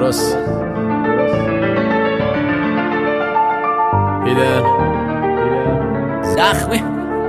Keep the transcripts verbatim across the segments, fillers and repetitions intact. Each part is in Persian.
درست هیدن زخمی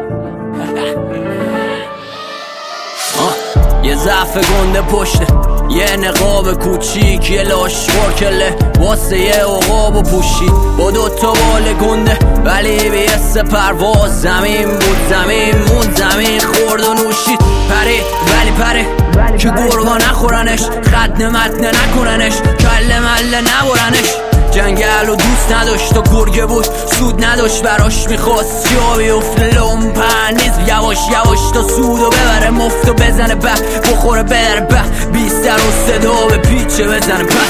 یه ضعف گنده پشته، یه نقاب کوچیک، یه لاشخور کله واسه یه عقاب و پوشید با دوتا بال گنده ولی به یه پرواز زمین بود، زمین مون، زمین خورد و نوشید. پره ولی پره که گرگا نخورنش، خدن متنه نکننش، کله مله نبرنش. جنگل و دوست نداشت و گرگه بود سود نداشت براش، میخواست جا بیفته لومپن نیز یواش یواش تا سودو ببره مفت و بزنه به بخوره بدره به بیستر و صدا به پیچه بزنه به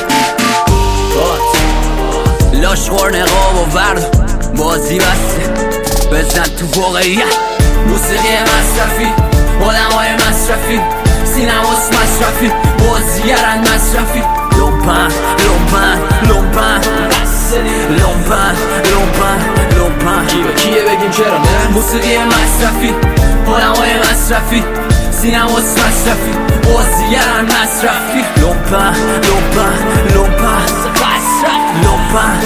لاشخور نقاب و ورد بازی بسته بزن تو واقعیت. موسیقی مصرفی، آدم های مصرفی، سینماس مصرفی، بازیگرن مصرفی. لومپن لومپن لومپن لومپن لومپن لومپن کی به کیه بگیم چرا نه؟ موسیقی مصرفی، آدم های مصرفی، سینماس مصرفی، بازیگرن مصرفی. لومپن لومپن لومپن لومپن.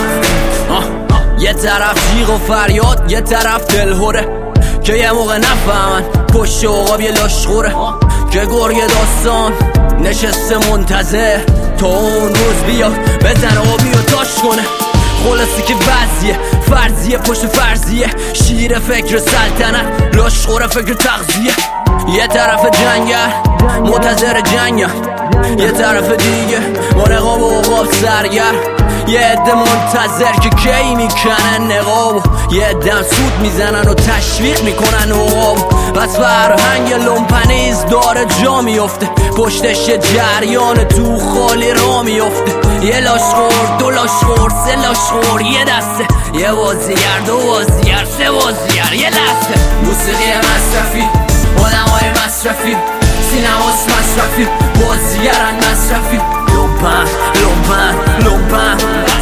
یه طرف جیغ و فریاد، یه طرف دلهوره که یه موقع نفهمن پشت عقاب یه لاشخوره که گرگ داستان نشسته منتظر تا اون روز بیاد بزن آبی و تاش کنه. خلاصی که وضعیه فرضیه پشت فرضیه، شیر فکر سلطنت، لاشخور فکر تغذیه. یه طرف جنگل منتظر جنگل، یه طرف دیگه با نقاب و عقاب سرگر. یه عده منتظر که کی میکنن نقاب، یه عده سود میزنن و تشویق میکنن عقاب. بس فرهنگ لومپنیز داره جا میفته، پشتش یه جریان تو خالی را میفته. یه لاشخور، دو لاشخور، سه لاشخور، یه دسته، یه بازیگر، دو بازیگر، سه بازیگر، یه دسته. موسیقی مصرفی، آدم های مصرفی، سینماس مصرفی، بازیگرن مصرفی. لومپن لومپن لومپن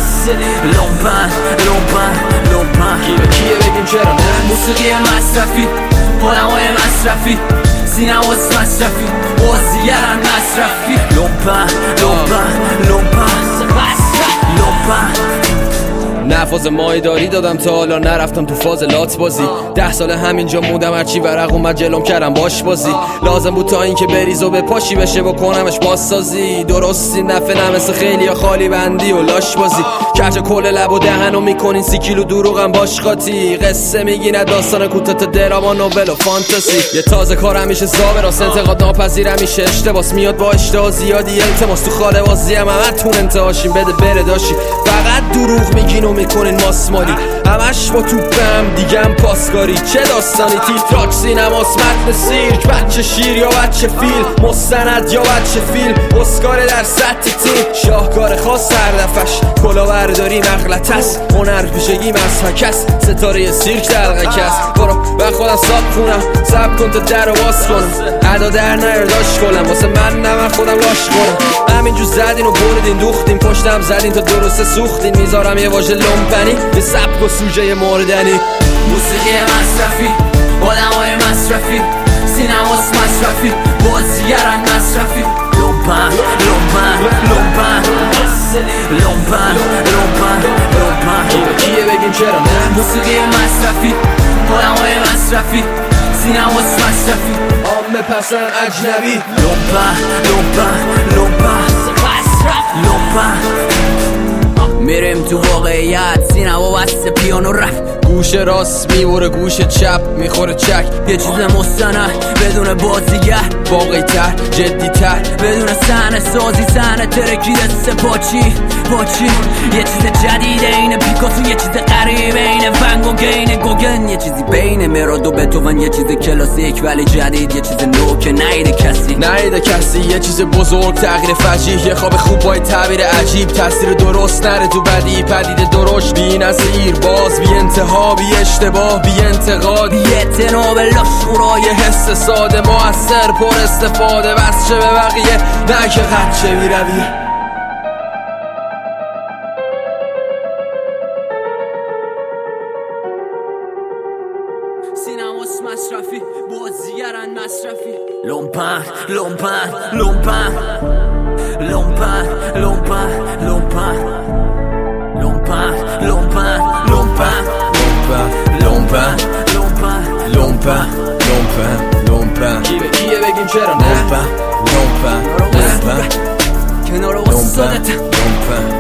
لومپن لومپن لومپن کی به کیه بگیم چرا نه؟ موسیقی مصرفی، آدم های مصرفی، سینماس مصرفی، بازیگرن مصرفی. لومپن لومپن لومپن لومپن. نفاز مایداری دادم تا حالا نرفتم تو فاز لات بازی. ده ساله همینجا موندم هرچی ورق اومد جلوم کردم باش بازی. لازم بود تا این که بریز و به پاشی بشه بکنمش بازسازی. درستی نفه نه مثل خیلی یا خالی بندی و لاش بازی. کج کل لب و دهنو میکنین سی کیلو دروغم باش قاطی. قصه میگی نه داستان کوتاه تا دراما نوول و فانتزی. یه تازه کارم میشه زابه راست انتقاد ناپذیرم میشه اشتباس میاد با اشتها زیادی التماس تو خاله بازی هم همتون انتهاشین بده بره داشی. فقط دروغ میگین و میکنین ماسمالی همش با توپم دیگم پاسکاری. چه داستانی تیتراک سینماس متن سیرک، بچه شیر یا بچه فیلم، مستند یا بچه فیلم، اسکار در سطح تیم، شاهکار خاص هر دفش، کلاهبرداری مغلطه است، هنر پیشگی مسحک است، ستاره سیرک دلغک است. برو من خودم ساب کنم سب کن تا در رو باز کنم، ادا در نیرداش کنم واسه من نه من خودم لاش کنم. همینجور زدین و بردین دوختین پشتم زدین تا درسته سوختین. میذارم یه واژه لومپنی به سبک و سوژه موردنی. موسیقی مصرفی، آدم های مصرفی، سینماس مصرفی، بازیگرن مصرفی. لومپن لومپن لومپن لومپن لومپن لومپن. کی به کیه بگیم چرا نه؟ موسیقی مصرفی، آدم های مصرفی، سینماس مصرفی، عامه پسن اجنبی. لومپن لومپن لومپن لومپن. میریم تو واقعیت، سینما بسته پیانو رفت، گوش راست میبره گوش چپ میخوره چک. یه چیز مستند بدون بازیگر، واقعی تر جدی تر، بدون صحنه سازی صحنه ترکید سپاچی پاچی. یه چیز جدید این پیکاسو، یه چیز غریب این ون گوگ این گوگن، یه چیزی بین مراد و بتوون، یه چیز کلاسیک ولی جدید، یه چیز نو که نیده کسی نیده کسی. یه چیز بزرگ تغییر فجیح، یه خواب خوب با تعبیر عجیب، تاثیر درست نره تو بدی پدید درشت. بی نظیر باز بی انتها بی اشتباه بی انتقاد، بی اعتنا به لاشخورای حس ساده موثر پر استفاده. بس چه به بقیه نه که قد چه بی رویه. سینما واسه مصرفی بازیگرن مصرفی لومپن لومپن لومپن لومپن لومپن لومپن لومپن لومپن لومپن لومپن لومپن لومپن لومپن لومپن کی به کیه بگیم چرا نه لومپن لومپن لومپن کنار واسه لومپن